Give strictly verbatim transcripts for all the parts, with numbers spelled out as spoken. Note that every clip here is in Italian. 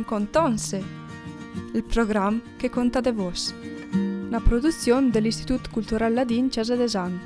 Contonse, il programma che conta de vos, una produzione dell'Istituto Culturale Ladin Cesa d'Esan.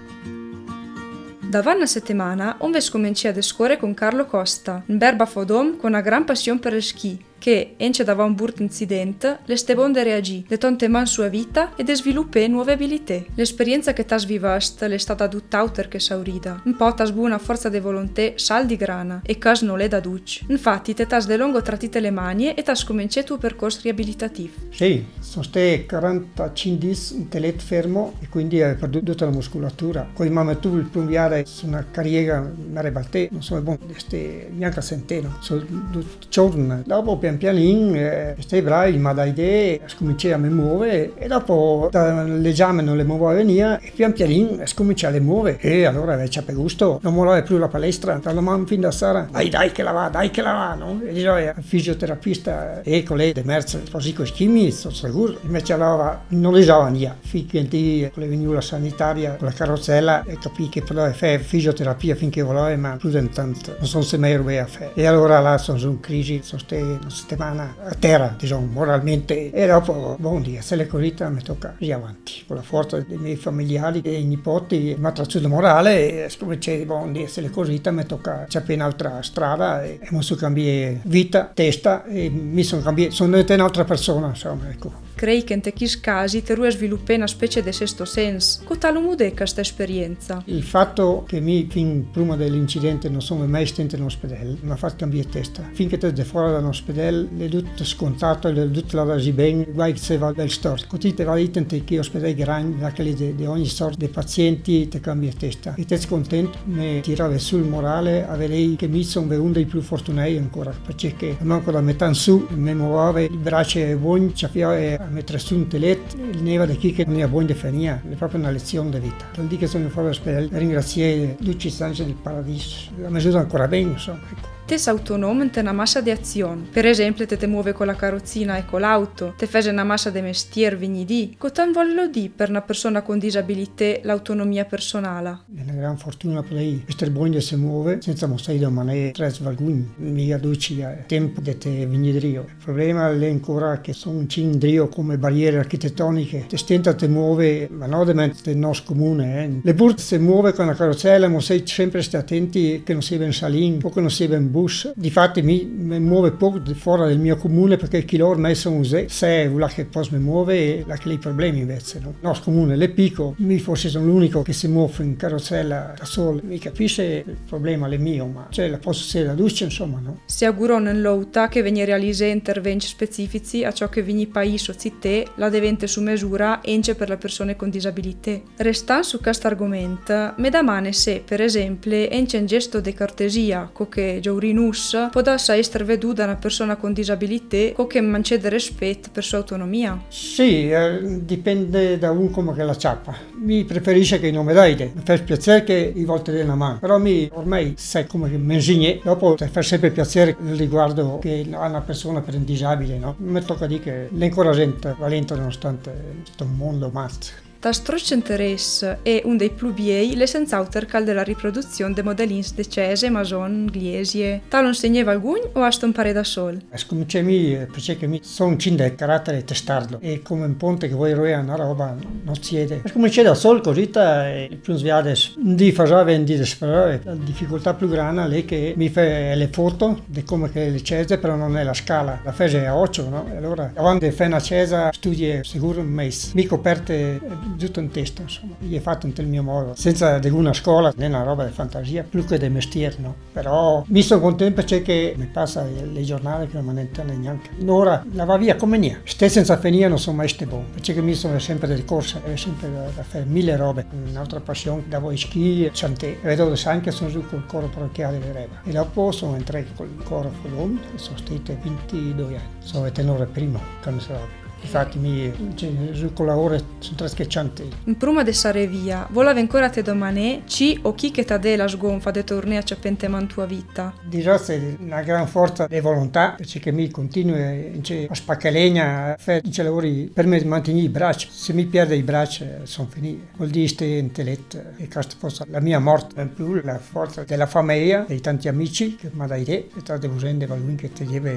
Da una settimana un ves cominciai a scuore con Carlo Costa, un berba fodom con una gran passione per il ski, che, ence dava un brutto incidente, le stebonde reagì, le tonte man sua vita e de sviluppè nuove abilità. L'esperienza che tas vivast le è stata tutt'auter che saurida. Un po' tas buona forza de volontà sal di grana, e cas non le da duc. Infatti te tas de longo tratite le manie e tas cominciato tuo percorso riabilitativo. Sì, sono state quarantacinque giorni in telet fermo e quindi ho perduto tutta la muscolatura. Poi mi ha messo il plumbiare su una carriera, mi ha ribaltato, non so, bon, este, neanche a centeno, sono due giorni. Dopo pian pianino, eh, stai bravi, ma da idee, scominciai a mi muovere e dopo dall'esame non le muovevo a venire e pian pianino scominciai a le muovere e allora invece per gusto non muovevo più la palestra, dalla mamma fin da Sara, dai dai che la va, dai che la va, no? E dicevo, il fisioterapista e con lei, de merce, così con schimi, sono sicuro, invece allora non le usava niente, finché con le veniva la sanitaria, con la carrozzella e capì che poteva fare fisioterapia finché voleva, ma più di tanto, non sono se mai robe a fare. E allora là sono in crisi, sono state una settimana a terra, diciamo, moralmente, e dopo, buon dia, se l'è così, mi tocca via avanti, con la forza dei miei familiari, dei nipoti, mi ha trazzato morale, e cominciai, buon dia, se l'è così, mi tocca c'è appena un'altra strada, e mi sono cambiato vita, testa, e mi sono cambiato, sono diventato un'altra persona, insomma, ecco. Crei che in questi casi te rue sviluppare una specie di sesto senso. Cosa lo mude questa esperienza? Il fatto che mi, fin prima dell'incidente, non sono mai stato in ospedale, mi ha fatto cambiare testa. Finché te sei fuori dall'ospedale, è tutto scontato, è tutto la dasi bene, guai che se va del storto. Così te va a dire che ospedali grandi, da quelli di ogni sorta di pazienti, ti cambia testa. E te sei contento, mi tirava sul morale, avrei che mi sono uno dei più fortunati ancora, perché manco da metà in su, mi muoveva, i bracci buoni, c'avevo a mettere su un telet, il neva di chi che non è buono di fania, è proprio una lezione di vita. Dal di che sono fuori dall'ospedale, ringraziai Luci Sanche del Paradiso, mi aiuta ancora bene, insomma, ecco. Te sei autonomo in una massa di azione. Per esempio, te te muove con la carrozzina e con l'auto, te fai una massa di mestiere vigni di. Cosa vuole dire per una persona con disabilità l'autonomia personale? È una gran fortuna per lei essere buono di si muove senza mostrare da manere tre svalguni. Mi adduci a tempo di te vignidrio. Il problema è ancora che sono un cindrio come barriere architettoniche. Te stenta te muove, ma non del nostro comune. Eh. Le burte si muove con la carrozzella, ma sei sempre stati attenti che non si va in salin o che non si va in bus. Difatti mi, mi muove poco fuori del mio comune perché chi loro mai sono usati, se è la che poi mi muove e la che ha i problemi invece. No? Il nostro comune è piccolo, mi forse sono l'unico che si muove in carrozzella da solo, mi capisce il problema è mio, ma cioè la posso essere la luce insomma, no? Si augurò nell'outa che venire realizzare interventi specifici a ciò che vigni paese o città la devente su misura ence per le persone con disabilità. Restando su questo argomento, mi domane se per esempio ence un gesto di cortesia co che Rinus possa essere veduto da una persona con disabilità con che mancede rispetto per sua autonomia? Sì, eh, dipende da un come che la ciappa. Mi preferisce che non mi dai idee. Mi fa piacere che gli volte della una mano. Però mi ormai sai come che mi insigne. Dopo ti fa sempre piacere il riguardo che ha una persona per un disabile, no? Mi tocca dire che l'incoraggiante, valente nonostante questo mondo matto. Da stroccio interesse è un dei più bei le senz'auter cal della riproduzione dei modellini de Cese, Mason, Gliesie. Tal non segneva alcun o a stompare da sol? Scominciami perché mi sono un cin del carattere testardo e come un ponte che vuoi roere una roba non siede. Scominciai da sol così e più sviades di fasave di desperare. La difficoltà più grande è che mi fa le foto di come che le Cese però non è la scala. La fece a occhio, no? E allora quando fai una Cesa studi sicuro un mese. Mi coperte tutto in testa, insomma, gli è fatto in mio modo, senza di una scuola, né una roba di fantasia, più che di mestiere, no? Però mi sono contento perché mi passa le giornate che non mi intende neanche. Ora la va via come niente, ste senza finire non sono mai ste buono, perché mi sono sempre di corsa, è sempre da, da fare mille robe, un'altra passione, davo i schi, chantè, vedo anche sono giù col coro parrocchiale di Reba, e dopo sono entrato col coro Fodom, e sono stato ventidue anni, sono tenore prima, quando si va. Infatti mi cioè, con la ora sono tre schiaccianti. Prima di stare via, voleva ancora te domani ci o chi che ti dà la sgonfa di tornare a cepente man tua vita? Di razza è una gran forza di volontà, perché mi continua a spaccare legna, a fare i lavori per me mantenere i braccia. Se mi perde i braccia sono finiti. Vuol dire che intelletto e questa fosse la mia morte, in più la forza della famiglia, dei tanti amici che mi ha dato idea, è stato usando valore che ti deve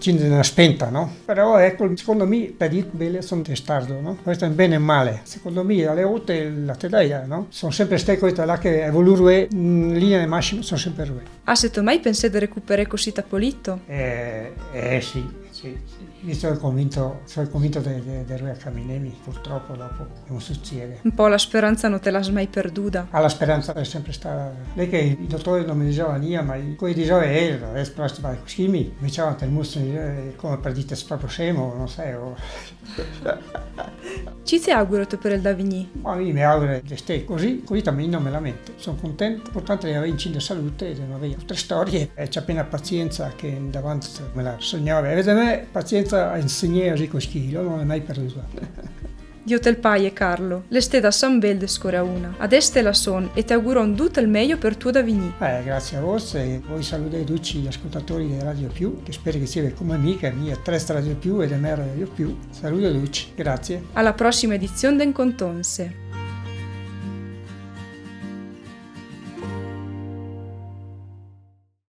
c'è una spenta, no? Però ecco, secondo me, per dire bene, sono testardo, no? Questo è bene e male. Secondo me, alle volte, la tedaia, no? Sono sempre state queste là che evolurue in linea di massima, sono sempre rue. Ah, se tu mai pensi di recuperare così tappolito? Eh, eh sì, sì, sì. Io sono convinto, sono convinto di rue a camminemi, purtroppo dopo non succede. Un po' la speranza non te la mai perduta. Ah, la speranza è sempre stata. Lei che i dottori non mi dicevano niente, ma quelli dicevano eh, adesso però vai schimi, mi dicevano che il mostro come per dire proprio scemo, non sai. O... Ci ti auguro tu per il Davigny? Ma io mi auguro di stare così, così también non me lamento. Sono contento, l'importante è avere in salute e di non avere altre storie. E c'è appena pazienza che davanti me la sognavo. E vedete me, pazienza a insegnare così con schilo, non è mai perduta. Dio te il paie, Carlo. Le ste da San Bel score a una. Adesso te la son e ti auguro un tutto il meglio per tuo Davigny. Eh, grazie a voi e voi salutate tutti gli ascoltatori di Radio Più, che spero che siate come me, che mi è tre Radio Più ed è me Radio Più. Saluto tutti, grazie. Alla prossima edizione d'Encontonse.